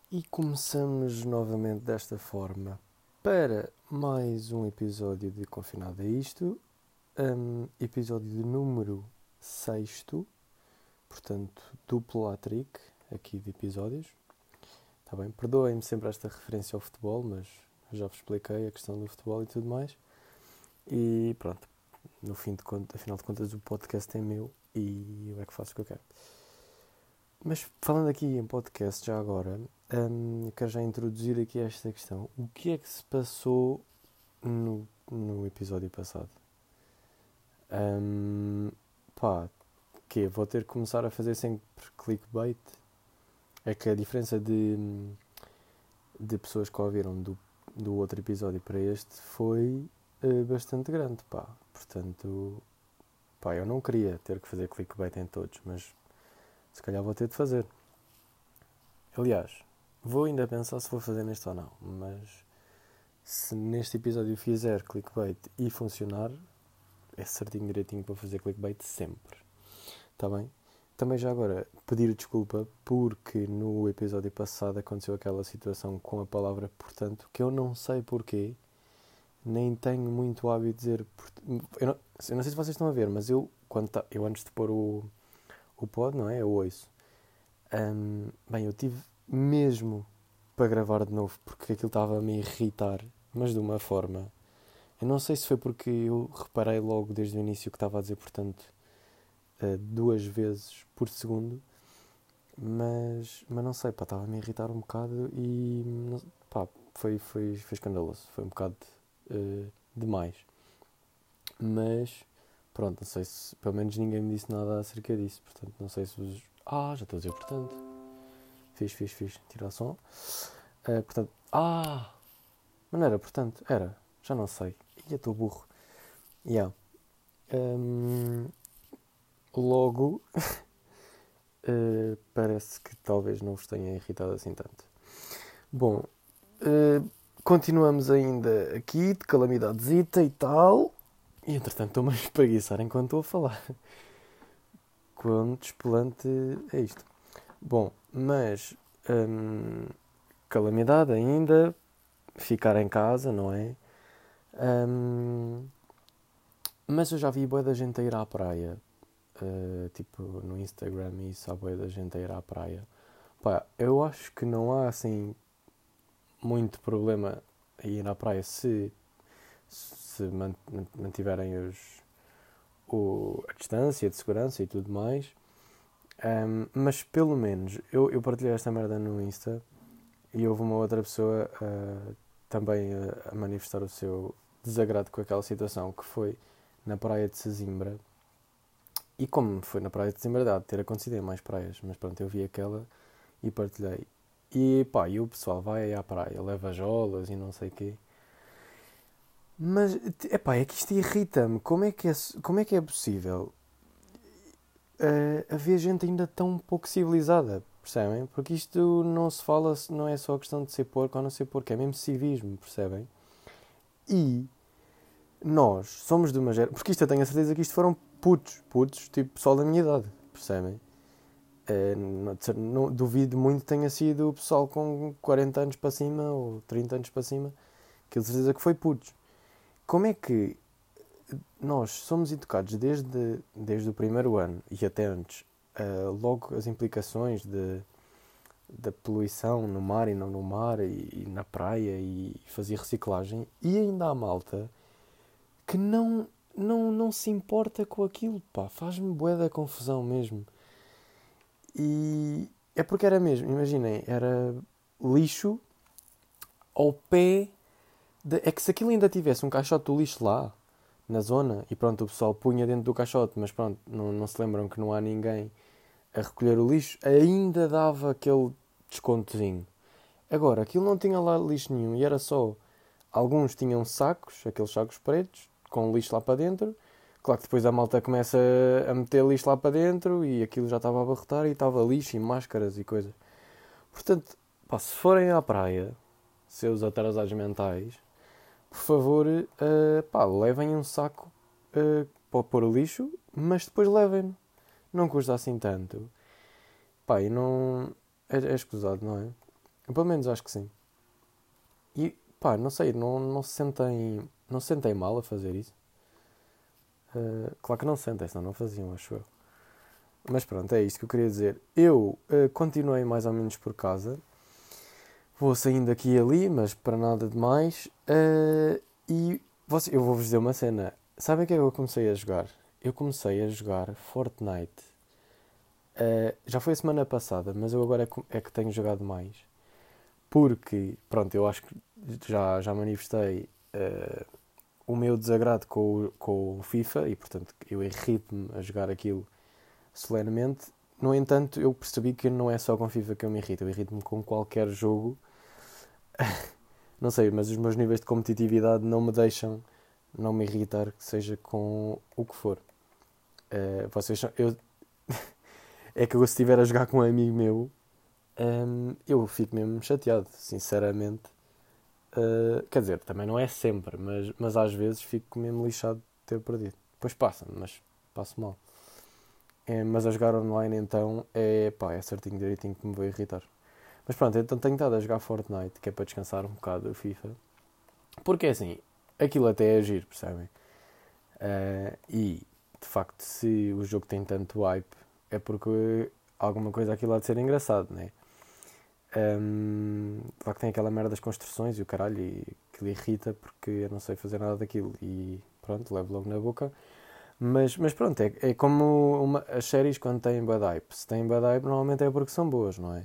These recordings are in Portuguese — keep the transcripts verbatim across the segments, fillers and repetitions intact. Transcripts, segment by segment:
E começamos novamente desta forma para mais um episódio de Confinado a Isto, um, episódio de número sexto, portanto duplo hat-trick aqui de episódios. Está bem? Perdoem-me sempre esta referência ao futebol, mas já vos expliquei a questão do futebol e tudo mais. E pronto, no fim de contas, afinal de contas o podcast é meu e eu é que faço o que eu quero. Mas falando aqui em podcast já agora, hum, quero já introduzir aqui esta questão. O que é que se passou no, no episódio passado? Hum, pá, que vou ter que começar a fazer sempre clickbait? É que a diferença de, de pessoas que ouviram do, do outro episódio para este foi uh, bastante grande, pá. Portanto, pá, eu não queria ter que fazer clickbait em todos, mas se calhar vou ter de fazer. Aliás, vou ainda pensar se vou fazer neste ou não, mas se neste episódio fizer clickbait e funcionar, é certinho direitinho para fazer clickbait sempre. Está bem? Também já agora pedir desculpa porque no episódio passado aconteceu aquela situação com a palavra portanto, que eu não sei porquê, nem tenho muito hábito de dizer. Eu não, eu não sei se vocês estão a ver, mas eu, quando tá, eu antes de pôr o, o pod, não é? Eu ouço. Um, bem, eu tive mesmo para gravar de novo porque aquilo estava a me irritar, mas de uma forma. Eu não sei se foi porque eu reparei logo desde o início que estava a dizer, portanto, uh, duas vezes por segundo, mas, mas não sei, pá, estava a me irritar um bocado e pá, foi, foi, foi escandaloso, foi um bocado uh, demais. Mas pronto, não sei se, pelo menos ninguém me disse nada acerca disso, portanto, não sei se os. Ah, já estou a dizer, portanto. Fiz, fiz, fiz. Tirar som. Uh, portanto. Ah! Mas não era, portanto. Era. Já não sei. Ih, estou burro. Yeah. Um, logo. uh, parece que talvez não vos tenha irritado assim tanto. Bom. Uh, continuamos ainda aqui de calamidadezita e tal. E entretanto estou-me a espreguiçar enquanto estou a falar. Quão despelante é isto? Bom, mas. Hum, calamidade ainda, ficar em casa, não é? Hum, mas eu já vi bué da gente a ir à praia. Uh, tipo, no Instagram e isso, há bué da gente a ir à praia. Pá, eu acho que não há, assim, muito problema a ir à praia se, se mantiverem os, o, a distância de segurança e tudo mais. Um, mas, pelo menos, eu, eu partilhei esta merda no Insta e houve uma outra pessoa uh, também a, a manifestar o seu desagrado com aquela situação, que foi na praia de Sesimbra. E como foi na praia de Sesimbra, dá de ter acontecido em mais praias, mas pronto, eu vi aquela e partilhei. E pá, e o pessoal vai à praia, leva jolas e não sei o quê. Mas, epá, é que isto irrita-me. Como é que é, como é, que é possível uh, haver gente ainda tão pouco civilizada? Percebem? Porque isto não se fala, não é só questão de ser porco ou não ser porco, é mesmo civismo, percebem? E nós somos de uma geração. Porque isto eu tenho a certeza que isto foram putos, putos, tipo pessoal da minha idade, percebem? É, não, não, duvido muito que tenha sido o pessoal com quarenta anos para cima ou trinta anos para cima, que eu tenho certeza que foi putos. Como é que nós somos educados desde, desde o primeiro ano e até antes, uh, logo as implicações de, da poluição no mar e não no mar e, e na praia e fazer reciclagem, e ainda há malta que não, não, não se importa com aquilo, pá, faz-me bué da confusão mesmo. E é porque era mesmo, imaginem, era lixo ao pé de... É que se aquilo ainda tivesse um caixote do lixo lá, na zona, e pronto, o pessoal punha dentro do caixote, mas pronto, não, não se lembram que não há ninguém a recolher o lixo, ainda dava aquele descontozinho. Agora, aquilo não tinha lá lixo nenhum e era só... Alguns tinham sacos, aqueles sacos pretos, com lixo lá para dentro. Claro que depois a malta começa a meter lixo lá para dentro e aquilo já estava a abarrotar e estava lixo e máscaras e coisas. Portanto, pá, se forem à praia, seus atrasados mentais, por favor, uh, pá, levem um saco uh, para pôr o lixo, mas depois levem-no. Não custa assim tanto. Pá, e não... É, é escusado, não é? Pelo menos acho que sim. E pá, não sei, não, não se sentem, não se sentem mal a fazer isso. Uh, claro que não se sentem, senão não faziam, acho eu. Mas pronto, é isto que eu queria dizer. Eu uh, continuei mais ou menos por casa. Vou saindo aqui e ali, mas para nada de mais. Uh, e você, eu vou-vos dizer uma cena. Sabem o que é que eu comecei a jogar? Eu comecei a jogar Fortnite. Uh, já foi a semana passada, mas eu agora é que, é que tenho jogado mais. Porque, pronto, eu acho que já, já manifestei uh, o meu desagrado com o, com o FIFA e, portanto, eu irrito-me a jogar aquilo solenemente. No entanto, eu percebi que não é só com FIFA que eu me irrito, eu irrito-me com qualquer jogo. Não sei, mas os meus níveis de competitividade não me deixam não me irritar, que seja com o que for. Uh, vocês são, eu, é que eu, se estiver a jogar com um amigo meu, um, eu fico mesmo chateado, sinceramente. Uh, quer dizer, também não é sempre, mas, mas às vezes fico mesmo lixado de ter perdido. Depois passa, mas passo mal. É, mas a jogar online então é pá, é certinho direitinho que me vou irritar. Mas pronto, então tenho estado a jogar Fortnite, que é para descansar um bocado do FIFA. Porque assim, aquilo até é giro, percebem? Uh, e de facto, se o jogo tem tanto hype, é porque alguma coisa aquilo há de ser engraçado, né? Um, claro que tem aquela merda das construções e o caralho, e que lhe irrita porque eu não sei fazer nada daquilo. E pronto, levo logo na boca. Mas, mas pronto, é, é como uma, as séries quando têm bad hype. Se têm bad hype, normalmente é porque são boas, não é?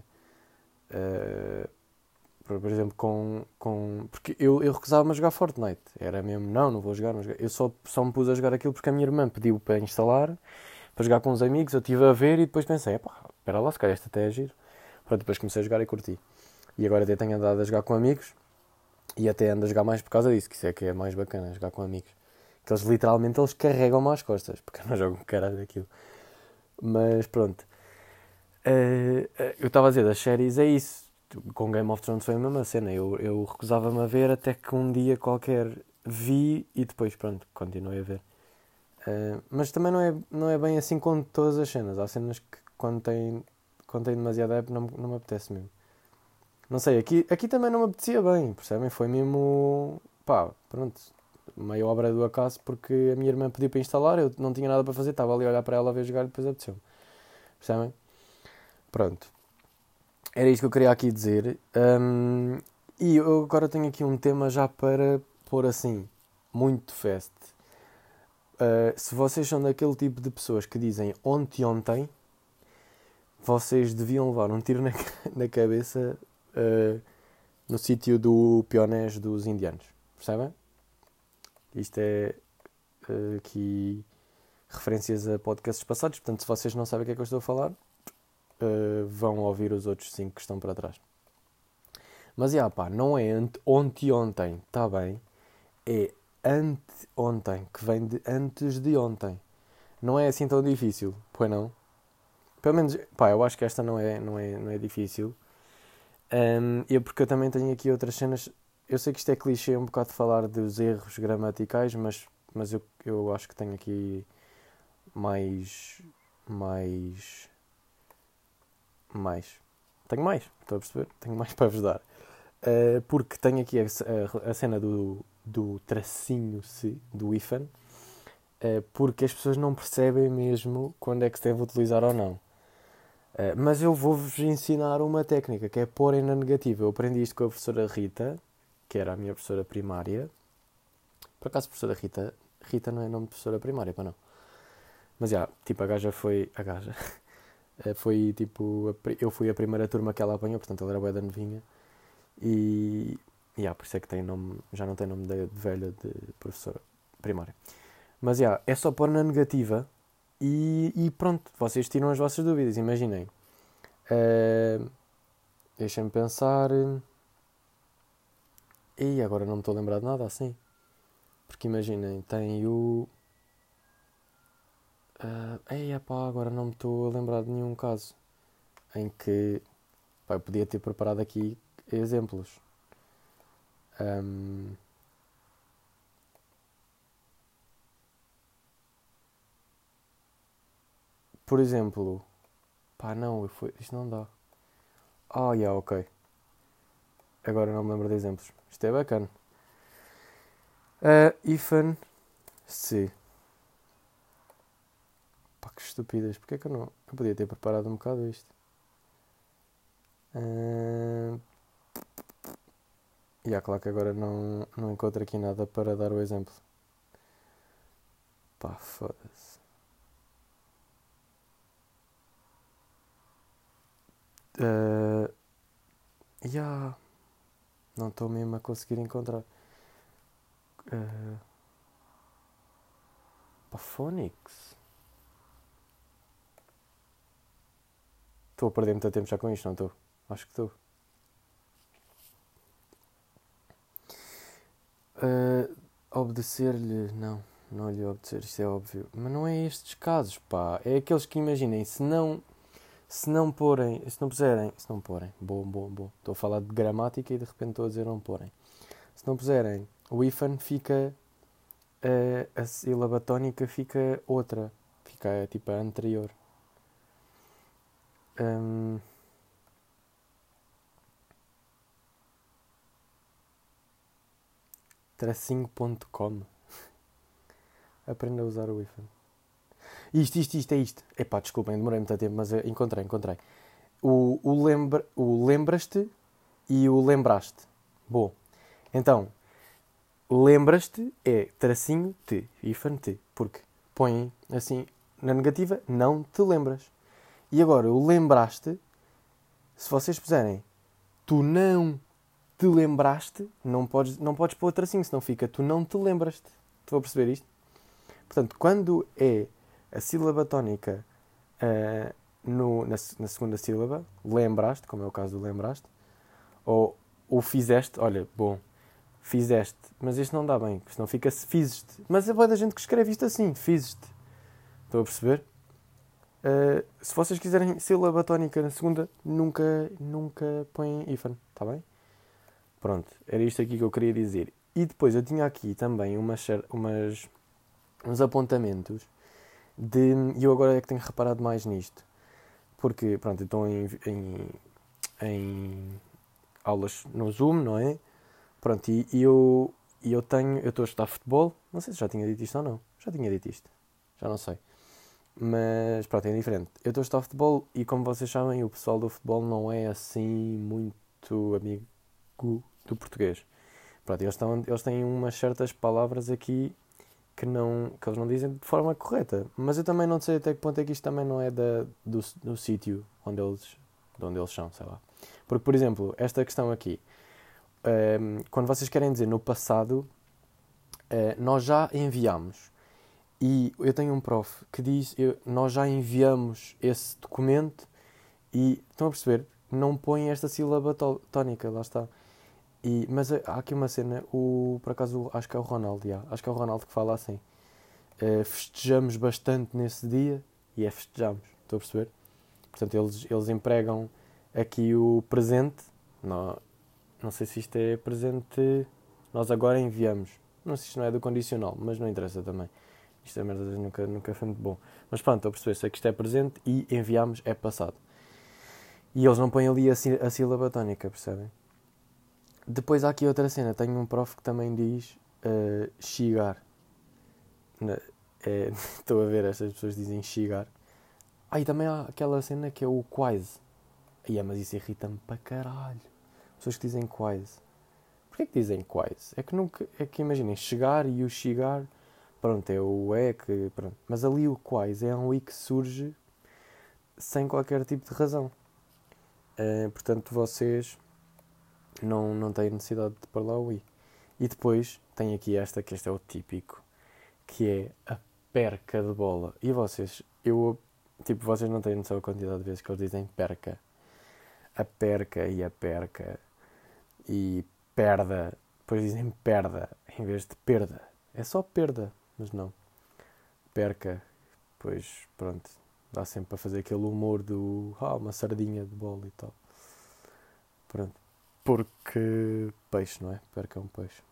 Uh, por, por exemplo, com. com porque eu, eu recusava-me a jogar Fortnite. Era mesmo, não, não vou jogar, não vou jogar. Eu só, só me pus a jogar aquilo porque a minha irmã pediu para instalar, para jogar com os amigos. Eu estive a ver e depois pensei, pá, espera lá, se calhar esta até é giro. Pronto, depois comecei a jogar e curti. E agora até tenho andado a jogar com amigos e até ando a jogar mais por causa disso, que isso é que é mais bacana, jogar com amigos. Que eles literalmente eles carregam-me às costas, porque eu não jogo um caralho daquilo. Mas pronto. Uh, uh, eu estava a dizer, das séries é isso. Com Game of Thrones foi a mesma cena. Eu, eu recusava-me a ver até que um dia qualquer vi e depois, pronto, continuei a ver. Uh, mas também não é, não é bem assim com todas as cenas. Há cenas que quando tem, quando tem demasiada época não, não me apetece mesmo. Não sei, aqui, aqui também não me apetecia bem, percebem? Foi mesmo, pá, pronto, meio obra do acaso porque a minha irmã pediu para instalar, eu não tinha nada para fazer, estava ali a olhar para ela a ver jogar e depois apeteceu-me. Percebem? Pronto. Era isto que eu queria aqui dizer. Um, e eu agora tenho aqui um tema já para pôr assim, muito fast. Uh, se vocês são daquele tipo de pessoas que dizem ontem ontem, vocês deviam levar um tiro na, na cabeça uh, no sítio do pionés dos indianos. Percebem? Isto é uh, aqui referências a podcasts passados, portanto, se vocês não sabem o que é que eu estou a falar, uh, vão ouvir os outros cinco que estão para trás. Mas, já, pá, não é ontem ontem, está bem? É ante-ontem, que vem de antes de ontem. Não é assim tão difícil, pois não? Pelo menos, pá, eu acho que esta não é, não é, não é difícil. Um, eu, porque eu também tenho aqui outras cenas. Eu sei que isto é clichê um bocado de falar dos erros gramaticais, mas, mas eu, eu acho que tenho aqui mais. Mais. Mais. Tenho mais, estou a perceber? Tenho mais para vos dar. Uh, porque tenho aqui a, a, a cena do, do tracinho C, do hífen, uh, porque as pessoas não percebem mesmo quando é que se deve utilizar ou não. Uh, mas eu vou-vos ensinar uma técnica que é porem na negativa. Eu aprendi isto com a professora Rita, que era a minha professora primária. Por acaso, professora Rita, Rita não é nome de professora primária, para não. Mas já, tipo, a gaja foi. A gaja. Foi tipo. A, eu fui a primeira turma que ela apanhou, portanto ela era bué da novinha. E. Yeah, por isso é que tem nome, já não tem nome de, de velha de professora primária. Mas já, yeah, é só pôr na negativa e, e pronto, vocês tiram as vossas dúvidas. Imaginem. Uh, Deixem-me pensar. E agora não me estou a lembrar de nada assim. Porque imaginem, tem o. Uh, ei, pá, agora não me estou a lembrar de nenhum caso em que. Pá, eu podia ter preparado aqui exemplos. Um, por exemplo. Pá, não, eu fui, isto não dá. Ah, yeah, ok. agora não me lembro de exemplos. Isto é bacana. Uh, Ifan C. Pá, que estupidez. Porquê que eu não... Eu podia ter preparado um bocado isto. Uh... E há claro que agora não, não encontro aqui nada para dar o exemplo. Pá, foda-se. Uh... Yeah. Não estou mesmo a conseguir encontrar. Uh... Pá, Phonics. Estou a perder muito tempo já com isto, não estou? Acho que estou. Uh, obedecer-lhe, não, não lhe obedecer, isto é óbvio. Mas não é estes casos, pá. É aqueles que imaginem, se não, se não porem, se não puserem, se não porem, bom, bom, bom. Estou a falar de gramática e de repente estou a dizer não porem. Se não puserem, o hífen fica, uh, a sílaba tónica fica outra, fica tipo a anterior. Um, tracinho ponto com. Aprenda a usar o hífen. Isto, isto, isto, é isto. Epá, desculpem, demorei muito tempo, mas encontrei, encontrei. O, o, lembra, o lembras-te e o lembraste. Bom, então, lembras-te é tracinho te, hífen te, porque põem assim, na negativa, não te lembras. E agora, o lembraste, se vocês puserem tu não te lembraste, não podes, não podes pôr tracinho, senão fica tu não te lembraste. Estou a perceber isto? Portanto, quando é a sílaba tónica uh, no, na, na segunda sílaba, lembraste, como é o caso do lembraste, ou, ou fizeste, olha, bom, fizeste, mas isto não dá bem, senão fica-se fizeste. Mas é boa da gente que escreve isto assim, fizeste. Estão a perceber? Uh, se vocês quiserem sílaba tónica na segunda, nunca, nunca põem hífen, está bem? Pronto, era isto aqui que eu queria dizer. E depois eu tinha aqui também umas, umas, uns apontamentos de... E eu agora é que tenho reparado mais nisto. Porque, pronto, eu estou em, em, em aulas no Zoom, não é? Pronto, e, e eu, e eu tenho... Eu estou a estudar futebol. Não sei se já tinha dito isto ou não. Já tinha dito isto. Já não sei. Mas, pronto, é diferente. Eu estou a estudar futebol e, como vocês sabem, o pessoal do futebol não é assim muito amigo do português. Pronto, eles, estão, eles têm umas certas palavras aqui que, não, que eles não dizem de forma correta. Mas eu também não sei até que ponto é que isto também não é da, do, do sítio onde eles, de onde eles são, sei lá. Porque, por exemplo, esta questão aqui, um, quando vocês querem dizer no passado, uh, nós já enviamos. E eu tenho um prof que diz, eu, nós já enviamos esse documento e, estão a perceber, não põe esta sílaba tónica, lá está. E, mas há aqui uma cena, o, por acaso acho que é o Ronaldo, já, acho que é o Ronaldo que fala assim. Uh, festejamos bastante nesse dia e é festejamos, estou a perceber? Portanto, eles, eles empregam aqui o presente, não, não sei se isto é presente, nós agora enviamos. Não sei se isto não é do condicional, mas não interessa também. Isto é merda, nunca, nunca foi muito bom. Mas pronto, estou a perceber, sei que isto é presente e enviamos é passado. E eles não põem ali a, sí- a sílaba tónica, percebem? Depois há aqui outra cena, tenho um prof que também diz uh, chegar. Na, é, estou a ver, estas pessoas dizem chegar. Ah, e também há aquela cena que é o quase. Ai, mas isso irrita-me para caralho. Pessoas que dizem quase. Porquê que dizem quase? É que nunca, é que imaginem, chegar e o chegar, pronto, é o é que, pronto. Mas ali o quase é um i que surge sem qualquer tipo de razão. Uh, portanto, vocês não, não têm necessidade de pôr lá o i. E depois tem aqui esta, que este é o típico, que é a perca de bola. E vocês, eu, tipo, vocês não têm noção da quantidade de vezes que eles dizem perca. A perca e a perca. E perda. Depois dizem perda, em vez de perda. É só perda, mas não. Perca. Pois, pronto, dá sempre para fazer aquele humor do, ah, uma sardinha de bola e tal. Pronto. Porque peixe, não é? Perca é um peixe.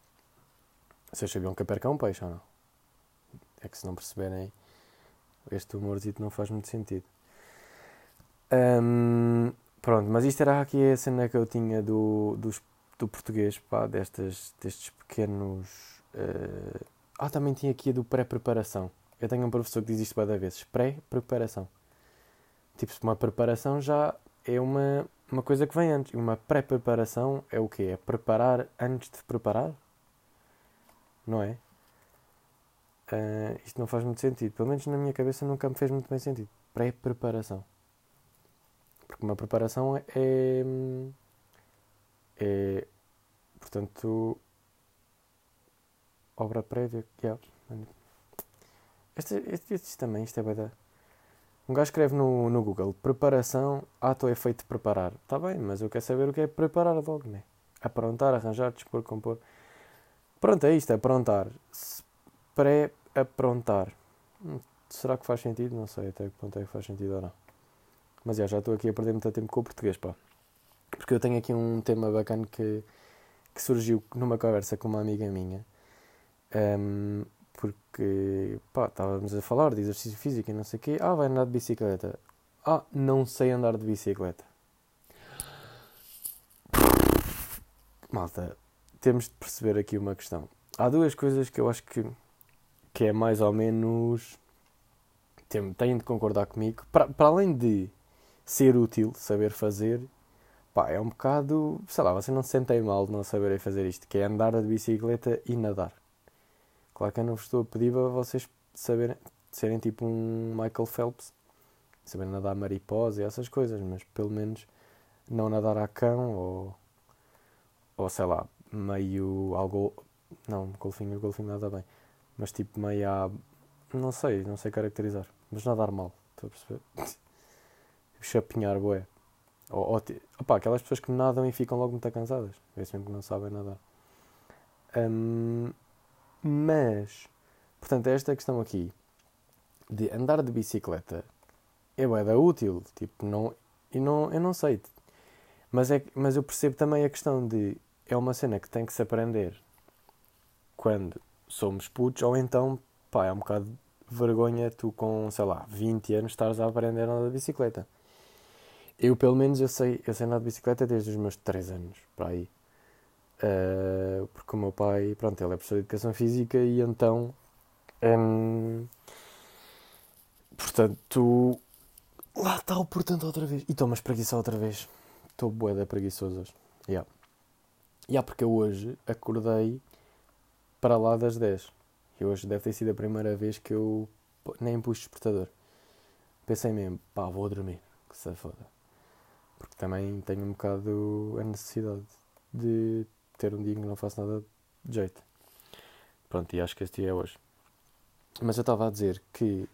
Vocês sabiam que a perca é um peixe ou não? É que se não perceberem, este humorzito não faz muito sentido. Hum, Pronto, mas isto era aqui a cena que eu tinha do, dos, do português, pá, destas, destes pequenos... Uh... Ah, também tinha aqui a do pré-preparação. Eu tenho um professor que diz isto várias vezes. Pré-preparação. Tipo, uma preparação já é uma, uma coisa que vem antes. E uma pré-preparação é o quê? É preparar antes de preparar? Não é? Uh, isto não faz muito sentido. Pelo menos na minha cabeça nunca me fez muito bem sentido. Pré-preparação. Porque uma preparação é, é, portanto, obra prévia. Yeah. Este, este, este também, isto é bada. Um gajo escreve no, no Google, preparação, ato é feito de preparar. Está bem, mas eu quero saber o que é preparar logo, né? Aprontar, arranjar, dispor, compor. Pronto, é isto, aprontar. Pré-aprontar. Hum, será que faz sentido? Não sei até que ponto é que faz sentido ou não. Mas já, já estou aqui a perder muito tempo com o português, pá. Porque eu tenho aqui um tema bacana que, que surgiu numa conversa com uma amiga minha. Um, porque, pá, estávamos a falar de exercício físico e não sei o quê. Ah, vai andar de bicicleta. Ah, não sei andar de bicicleta. Malta, temos de perceber aqui uma questão. Há duas coisas que eu acho que, que é mais ou menos... Têm de concordar comigo. Para, para além de ser útil, saber fazer, pá, é um bocado, sei lá, vocês não se sentem mal de não saberem fazer isto, que é andar de bicicleta e nadar. Claro que eu não vos estou a pedir para vocês saberem, serem tipo um Michael Phelps, saberem nadar mariposa e essas coisas, mas pelo menos não nadar a cão ou, ou sei lá, meio algo, não, golfinho, golfinho nada bem, mas tipo meio a, não sei, não sei caracterizar, mas nadar mal, estou a perceber? Chapinhar, bué. Ou, ou, opa, aquelas pessoas que nadam e ficam logo muito cansadas. Vê-se mesmo que não sabem nadar. Um, mas, portanto, esta questão aqui de andar de bicicleta é bué da útil. Tipo, não, e não, eu não sei. Mas, é, mas eu percebo também a questão de... É uma cena que tem que se aprender quando somos putos, ou então, pá, é um bocado de vergonha tu com, sei lá, vinte anos estares a aprender a andar de bicicleta. Eu, pelo menos, eu sei, eu sei andar de bicicleta desde os meus três anos, para aí. Uh, porque o meu pai, pronto, ele é professor de Educação Física e então... Um, portanto... Lá está o portanto outra vez. E estou-me a espreguiçar outra vez. Estou bué da preguiçoso hoje. Yeah. Yeah, porque eu hoje acordei para lá das dez. E hoje deve ter sido a primeira vez que eu nem pus despertador. Pensei mesmo, pá, vou dormir. Que se foda. Porque também tenho um bocado a necessidade de ter um dia em que não faço nada de jeito. Pronto, e acho que este dia é hoje. Mas eu estava a dizer que...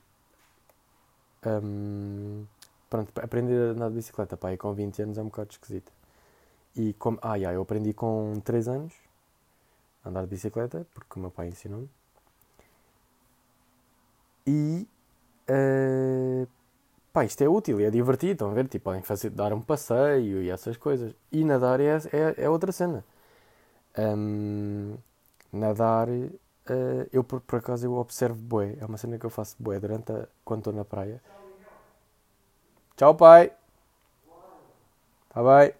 Um, pronto, aprender a andar de bicicleta, pá, e com vinte anos é um bocado esquisito. E como... Ah, yeah, eu aprendi com três anos a andar de bicicleta, porque o meu pai ensinou-me. E... Uh, pá, isto é útil e é divertido, estão a ver? Tipo, podem fazer, dar um passeio e essas coisas. E nadar é, é, é outra cena. Um, nadar, uh, eu por, por acaso eu observo bué, é uma cena que eu faço bué durante a, quando estou na praia. Tchau, pai! Está bem?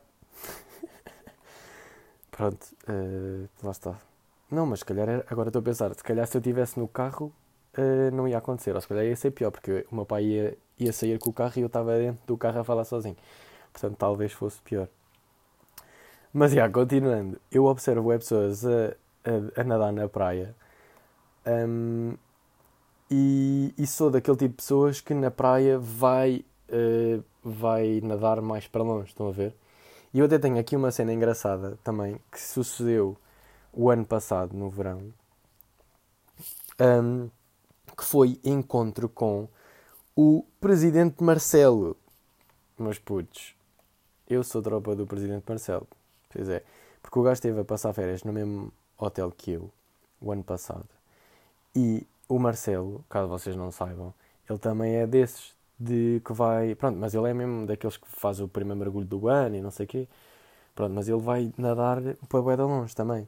Pronto, uh, lá está. Não, mas se calhar, era, agora estou a pensar, se calhar se eu estivesse no carro, uh, não ia acontecer, ou se calhar ia ser pior, porque o meu pai ia, ia sair com o carro e eu estava dentro do carro a falar sozinho. Portanto, talvez fosse pior. Mas, já, continuando, eu observo pessoas a, a, a nadar na praia um, e, e sou daquele tipo de pessoas que na praia vai, uh, vai nadar mais para longe, estão a ver? E eu até tenho aqui uma cena engraçada também, que sucedeu o ano passado, no verão, um, que foi encontro com o Presidente Marcelo. Meus putos, eu sou tropa do Presidente Marcelo. Pois é, porque o gajo esteve a passar férias no mesmo hotel que eu, o ano passado. E o Marcelo, caso vocês não saibam, ele também é desses, de que vai... Pronto, mas ele é mesmo daqueles que faz o primeiro mergulho do ano e não sei o quê. Pronto, mas ele vai nadar para bué de longe também.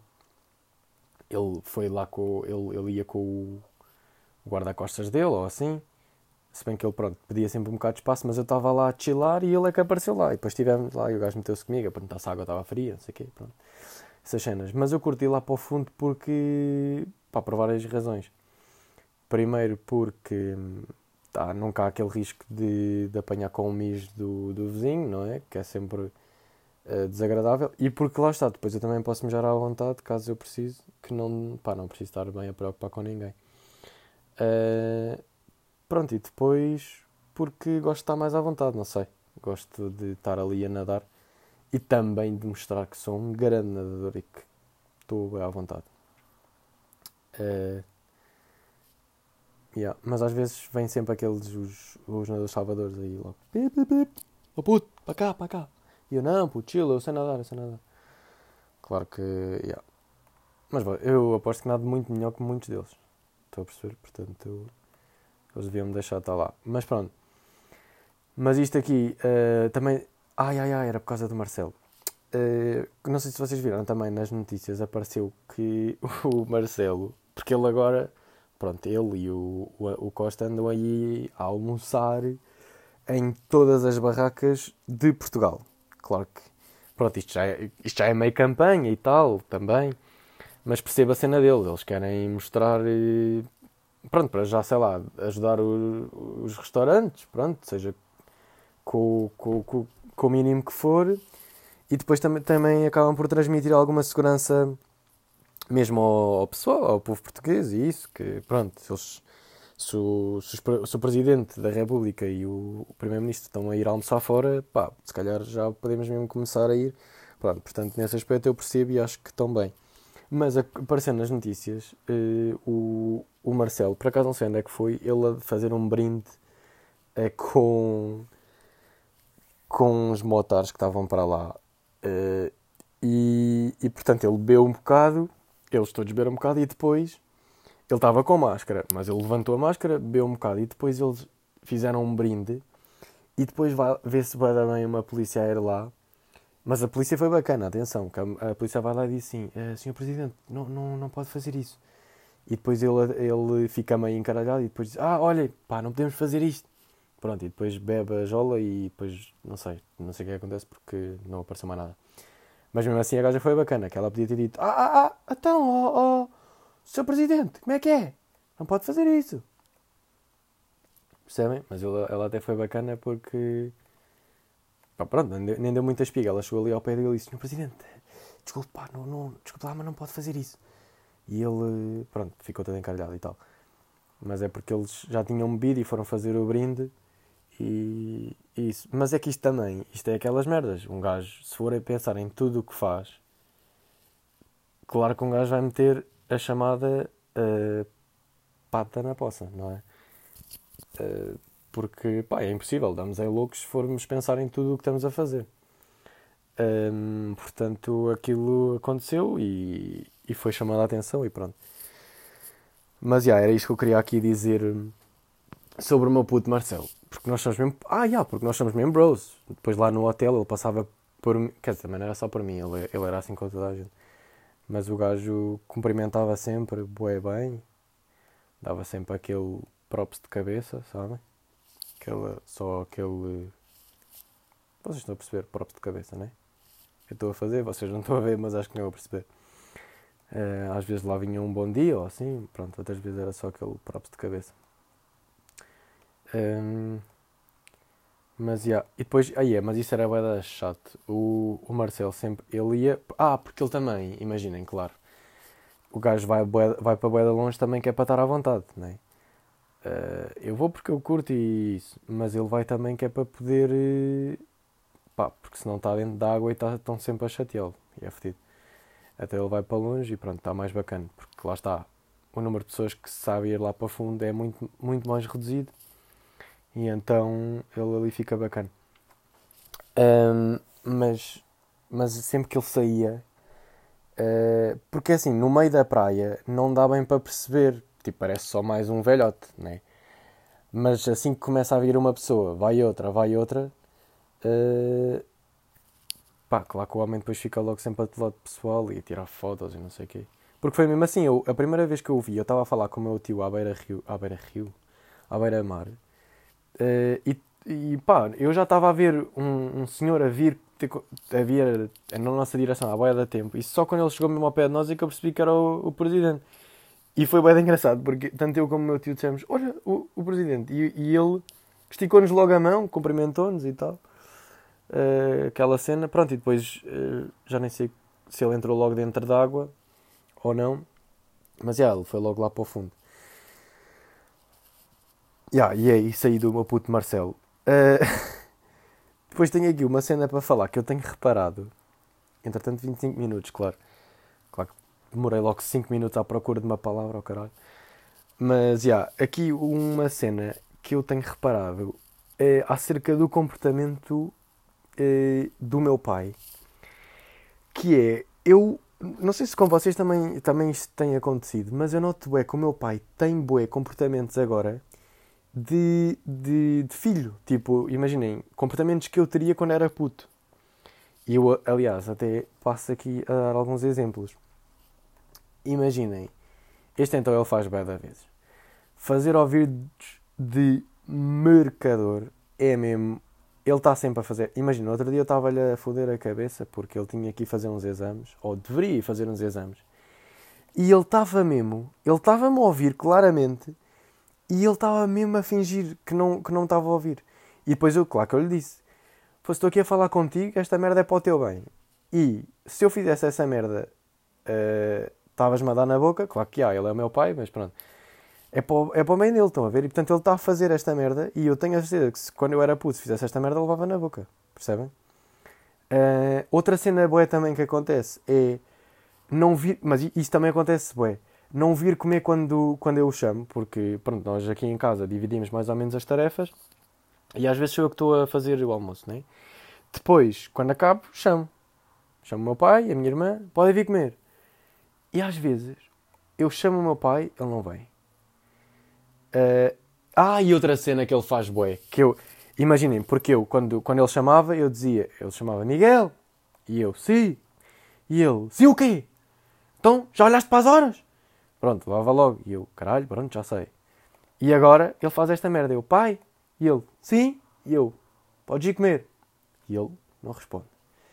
Ele foi lá com... Ele, ele ia com o guarda-costas dele, ou assim. Se bem que ele, pronto, pedia sempre um bocado de espaço, mas eu estava lá a chilar e ele é que apareceu lá. E depois estivemos lá e o gajo meteu-se comigo a perguntar se a água estava fria, não sei o quê, pronto. Essas cenas. Mas eu curti lá para o fundo porque... pá, por várias razões. Primeiro porque... tá, nunca há aquele risco de, de apanhar com o mijo do, do vizinho, não é? Que é sempre uh, desagradável. E porque lá está, depois eu também posso mijar à vontade, caso eu precise, que não, pá, não preciso estar bem a preocupar com ninguém. Uh, pronto, e depois porque gosto de estar mais à vontade, não sei. Gosto de estar ali a nadar e também de mostrar que sou um grande nadador e que estou bem à vontade. Uh, Yeah. Mas às vezes vêm sempre aqueles, os, os nadadores salvadores aí logo. Pip, pip, pip. Oh puto, para cá, para cá. E eu, não, puto, chill, eu sei nadar, eu sei nadar. Claro que, yeah. Mas bom, eu aposto que nado muito melhor que muitos deles. Estou a perceber, portanto, eu, eles deviam me deixar estar lá. Mas pronto. Mas isto aqui, uh, também... Ai, ai, ai, era por causa do Marcelo. Uh, não sei se vocês viram também nas notícias, apareceu que o Marcelo, porque ele agora... Pronto, ele e o, o, o Costa andam aí a almoçar em todas as barracas de Portugal. Claro que, pronto, isto já é, isto já é meio campanha e tal, também. Mas perceba a cena deles. Eles querem mostrar, pronto, para já, sei lá, ajudar o, os restaurantes, pronto, seja com, com, com, com o mínimo que for. E depois também, também acabam por transmitir alguma segurança... mesmo ao, ao pessoal, ao povo português e isso, que pronto, se, eles, se, o, se, os, se o Presidente da República e o, o Primeiro-Ministro estão a ir almoçar fora, pá, se calhar já podemos mesmo começar a ir. Pronto, portanto, nesse aspecto eu percebo e acho que estão bem. Mas aparecendo nas notícias, eh, o, o Marcelo, por acaso não sei onde é que foi, ele a fazer um brinde eh, com, com os motares que estavam para lá. Eh, e, e, portanto, ele bebeu um bocado... Eles todos beberam um bocado e depois... Ele estava com máscara, mas ele levantou a máscara, bebeu um bocado e depois eles fizeram um brinde e depois vai ver-se bem uma polícia a ir lá. Mas a polícia foi bacana, atenção, que a, a polícia vai lá e disse assim, eh, senhor Presidente, não, não, não pode fazer isso. E depois ele, ele fica meio encaralhado e depois diz, ah, olha, pá, não podemos fazer isto. Pronto, e depois bebe a jola e depois, não sei, não sei o que acontece porque não apareceu mais nada. Mas mesmo assim a gaja foi bacana, que ela podia ter dito, ah, ah, ah, então, ó, oh, oh, senhor Presidente, como é que é? Não pode fazer isso. Percebem? Mas ela, ela até foi bacana porque, pá, pronto, nem deu, nem deu muita espiga. Ela chegou ali ao pé dele e disse, senhor Presidente, desculpe, pá, não, não, desculpe lá, mas não pode fazer isso. E ele, pronto, ficou todo encaralhado e tal. Mas é porque eles já tinham bebido e foram fazer o brinde e isso. Mas é que isto também, isto é aquelas merdas. Um gajo, se for a pensar em tudo o que faz, claro que um gajo vai meter a chamada uh, pata na poça, não é? Uh, porque, pá, é impossível. Damos em loucos se formos pensar em tudo o que estamos a fazer. Um, portanto, aquilo aconteceu e, e foi chamada a atenção e pronto. Mas, já, yeah, era isto que eu queria aqui dizer sobre o meu puto Marcelo. Porque nós somos mesmo... Ah, já, yeah, porque nós somos mesmo bros. Depois lá no hotel ele passava por mim... Quer dizer, também não era só por mim. Ele, ele era assim com toda a gente. Mas o gajo cumprimentava sempre, bué bem. Dava sempre aquele props de cabeça, sabem? Aquela, só aquele... Vocês estão a perceber, props de cabeça, não é? Eu estou a fazer, vocês não estão a ver, mas acho que não vão perceber. Uh, às vezes lá vinha um bom dia ou assim, pronto, outras vezes era só aquele props de cabeça. Um, mas, yeah. E depois, ah, yeah, mas isso era bué chato. O, o Marcelo sempre, ele ia... Ah, porque ele também, imaginem, claro. O gajo vai, bué, vai para bué de longe também que é para estar à vontade, não é? Uh, eu vou porque eu curto e isso, mas ele vai também que é para poder... Uh, pá, porque senão está dentro da água e está, estão sempre a chateá-lo. E é fedido. Até ele vai para longe e pronto, está mais bacana. Porque lá está, o número de pessoas que sabe ir lá para fundo é muito, muito mais reduzido. E então ele ali fica bacana. Um, mas, mas sempre que ele saía... Uh, porque assim, no meio da praia não dá bem para perceber. Tipo, parece só mais um velhote, né? Mas assim que começa a vir uma pessoa, vai outra, vai outra... Uh, pá, claro que o homem depois fica logo sempre a do lado pessoal e a tirar fotos e não sei o quê. Porque foi mesmo assim, eu, a primeira vez que eu o vi, eu estava a falar com o meu tio à beira-rio, à beira-rio, à beira-mar, Uh, e, e pá, eu já estava a ver um, um senhor a vir, a vir na nossa direção há bué da tempo. E só quando ele chegou mesmo ao pé de nós é que eu percebi que era o, o presidente. E foi bem engraçado, porque tanto eu como o meu tio dissemos, olha, o, o presidente. E, e ele esticou-nos logo a mão, cumprimentou-nos e tal. Uh, aquela cena, pronto, e depois uh, já nem sei se ele entrou logo dentro d'água ou não. Mas já, ele foi logo lá para o fundo. Yeah, e é isso aí do meu puto Marcelo. Uh, depois tenho aqui uma cena para falar que eu tenho reparado. Entretanto, vinte e cinco minutos, claro. Claro que demorei logo cinco minutos à procura de uma palavra, ao caralho. Mas, já, yeah, aqui uma cena que eu tenho reparado é acerca do comportamento uh, do meu pai. Que é, eu... Não sei se com vocês também, também isto tem acontecido, mas eu noto bué que o meu pai tem bué comportamentos agora de, de, de filho. Tipo, imaginem, comportamentos que eu teria quando era puto. E eu, aliás, até passo aqui a dar alguns exemplos. Imaginem, este então ele faz bué da vezes. Fazer ouvidos de mercador é mesmo... Ele está sempre a fazer... Imagina, outro dia eu estava-lhe a foder a cabeça porque ele tinha que ir fazer uns exames, ou deveria ir fazer uns exames. E ele estava mesmo... Ele estava-me a ouvir claramente e ele estava mesmo a fingir que não, que não estava a ouvir. E depois eu, claro que eu lhe disse, pô, estou aqui a falar contigo, esta merda é para o teu bem. E se eu fizesse essa merda, estavas-me uh, a dar na boca, claro que há, ele é o meu pai, mas pronto. É para, o, é para o bem dele, estão a ver? E portanto ele está a fazer esta merda e eu tenho a certeza que se, quando eu era puto, se fizesse esta merda, ele levava na boca. Percebem? Uh, outra cena boa também que acontece é não vir, mas isso também acontece bué, não vir comer quando, quando eu o chamo, porque pronto, nós aqui em casa dividimos mais ou menos as tarefas e às vezes sou eu que estou a fazer o almoço, não é? Depois, quando acabo, chamo. Chamo o meu pai e a minha irmã, podem vir comer. E às vezes eu chamo o meu pai, ele não vem. Uh, ah, e outra cena que ele faz bué, que eu, imaginem, porque eu, quando, quando ele chamava, eu dizia, ele chamava Miguel, e eu, sim, e ele, sim o quê? Então, já olhaste para as horas? Pronto, levava logo, e eu, caralho, pronto, já sei. E agora, ele faz esta merda, eu, pai, e ele, sim, e eu, podes ir comer, e ele não responde.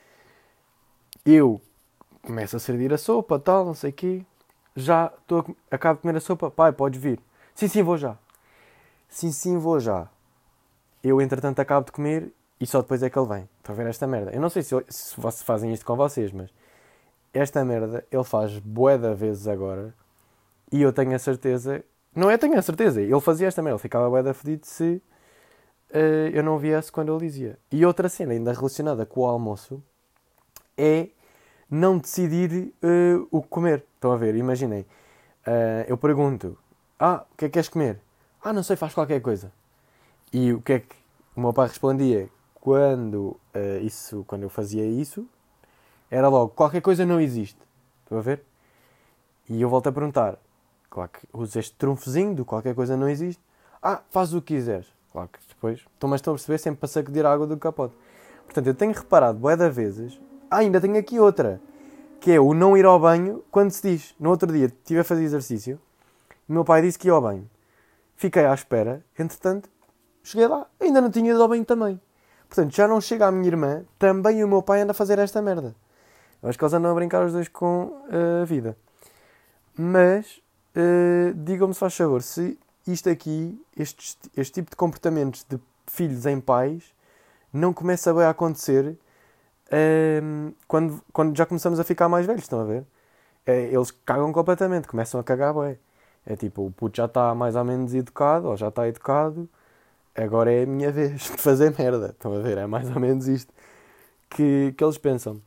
Eu começo a servir a sopa, tal, não sei o quê, já estou a, acabo de comer a sopa, pai, podes vir. Sim, sim, vou já. Sim, sim, vou já. Eu, entretanto, acabo de comer e só depois é que ele vem. Estão a ver esta merda? Eu não sei se, se fazem isto com vocês, mas esta merda ele faz bué de vezes agora e eu tenho a certeza... Não é tenho a certeza, ele fazia esta merda. Ele ficava bué de fedido se uh, eu não viesse quando ele dizia. E outra cena ainda relacionada com o almoço é não decidir uh, o que comer. Estão a ver? Imaginem. Uh, eu pergunto... Ah, o que é que queres comer? Ah, não sei, faz qualquer coisa. E o que é que o meu pai respondia? Quando, uh, isso, quando eu fazia isso, era logo, qualquer coisa não existe. Estão a ver? E eu volto a perguntar. Claro que uso este trunfozinho do qualquer coisa não existe. Ah, faz o que quiseres. Claro que depois, então, mas estão a perceber, sempre para sacudir a água do capote. Portanto, eu tenho reparado, bué de vezes, ah, ainda tenho aqui outra, que é o não ir ao banho quando se diz. No outro dia, estive a fazer exercício, o meu pai disse que ia ao banho. Fiquei à espera. Entretanto, cheguei lá. Ainda não tinha ido ao banho também. Portanto, já não chega a minha irmã. Também o meu pai anda a fazer esta merda. Eu acho que eles andam a brincar os dois com uh, a vida. Mas, uh, digam-me se faz favor, se isto aqui, este, este tipo de comportamentos de filhos em pais, não começa bem a acontecer uh, quando, quando já começamos a ficar mais velhos. Estão a ver? Uh, eles cagam completamente. Começam a cagar bem. É tipo, o puto já está mais ou menos educado, ou já está educado, agora é a minha vez de fazer merda. Estão a ver? É mais ou menos isto que, que eles pensam.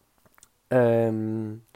Um,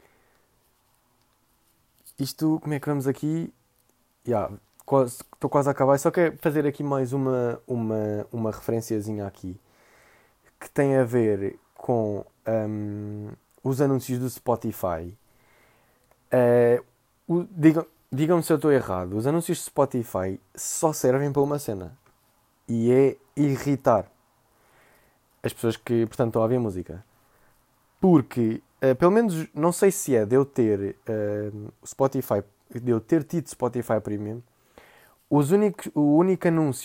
isto, como é que vamos aqui? Yeah, quase, estou quase a acabar. Só quero fazer aqui mais uma, uma, uma referenciazinha aqui, que tem a ver com um, os anúncios do Spotify. Uh, o, digam, Digam-me se eu estou errado, os anúncios de Spotify só servem para uma cena. E é irritar as pessoas que, portanto, estão a ouvir música. Porque, uh, pelo menos, não sei se é de eu ter uh, Spotify, de eu ter tido Spotify Premium, os únicos, o único anúncio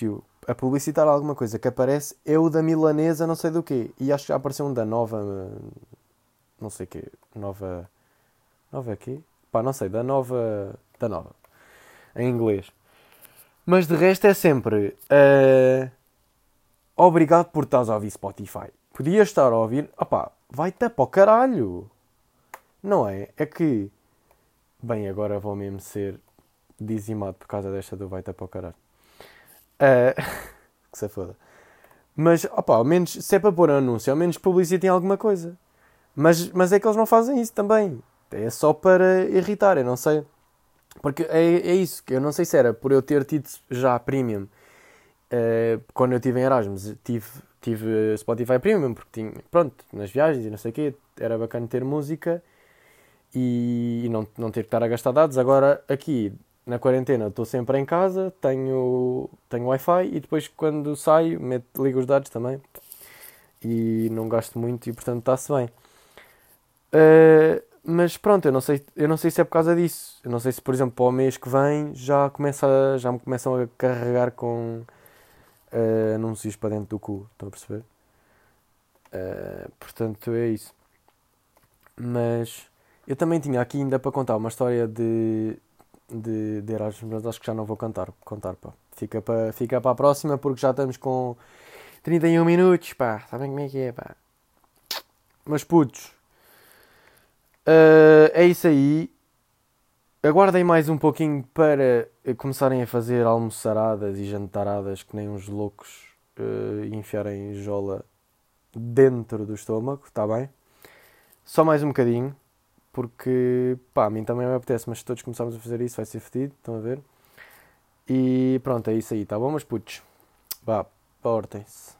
a publicitar alguma coisa que aparece é o da milanesa não sei do quê. E acho que já apareceu um da nova... Não sei o quê. Nova... Nova quê? Pá, não sei. Da nova... Da nova. Em inglês. Mas de resto é sempre... Uh, obrigado por estás a ouvir Spotify. Podias estar a ouvir... Opá, vai-te para o caralho. Não é? É que... Bem, agora vou mesmo ser dizimado por causa desta do vai-te para o caralho. Uh, que se foda. Mas, opá, ao menos, se é para pôr anúncio, ao menos publicitem alguma coisa. Mas, mas é que eles não fazem isso também. É só para irritar, eu não sei. Porque é, é isso, que eu não sei se era por eu ter tido já Premium. Uh, quando eu estive em Erasmus, tive, tive Spotify Premium, porque tinha, pronto, nas viagens e não sei o quê, era bacana ter música e, e não, não ter que estar a gastar dados. Agora, aqui, na quarentena, estou sempre em casa, tenho, tenho Wi-Fi e depois, quando saio, meto, ligo os dados também. E não gasto muito e, portanto, está-se bem. Uh, mas pronto, eu não, sei, eu não sei se é por causa disso. Eu não sei se, por exemplo, para o mês que vem já, começa, já me começam a carregar com uh, anúncios para dentro do cu. Estão a perceber? Uh, portanto, é isso. Mas eu também tinha aqui ainda para contar uma história de, de, de Erasmus, mas acho que já não vou contar. contar pá. Fica para fica para a próxima porque já estamos com trinta e um minutos. Pá. Sabem como é que é? Pá. Mas putos. Uh, é isso aí. Aguardem mais um pouquinho para começarem a fazer almoçaradas e jantaradas que nem uns loucos uh, e enfiarem jola dentro do estômago, está bem? Só mais um bocadinho, porque pá, a mim também me apetece, mas se todos começarmos a fazer isso vai ser fedido, estão a ver? E pronto, é isso aí, tá bom, meus putos? Vá, portem-se.